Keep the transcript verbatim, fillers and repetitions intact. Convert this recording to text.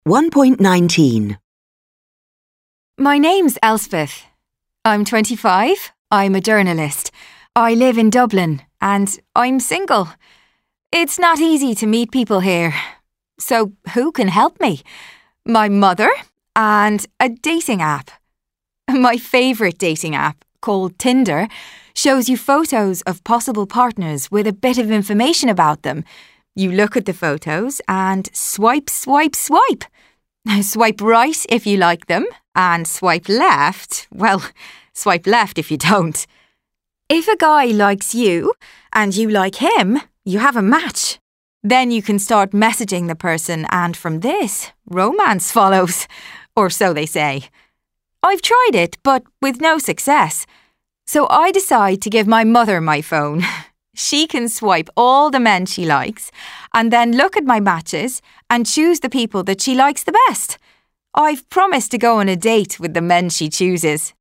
one point nineteen. My name's Elspeth. I'm twenty-five. I'm a journalist. I live in Dublin and I'm single. It's not easy to meet people here. So who can help me? My mother and a dating app. My favourite dating app, called Tinder, shows you photos of possible partners with a bit of information about them. You look at the photos and swipe, swipe, swipe. Swipe right if you like them, and swipe left, well, swipe left if you don't. If a guy likes you and you like him, you have a match. Then you can start messaging the person, and from this, romance follows, or so they say. I've tried it, but with no success. So I decide to give my mother my phone. She can swipe all the men she likes and then look at my matches and choose the people that she likes the best. I've promised to go on a date with the men she chooses.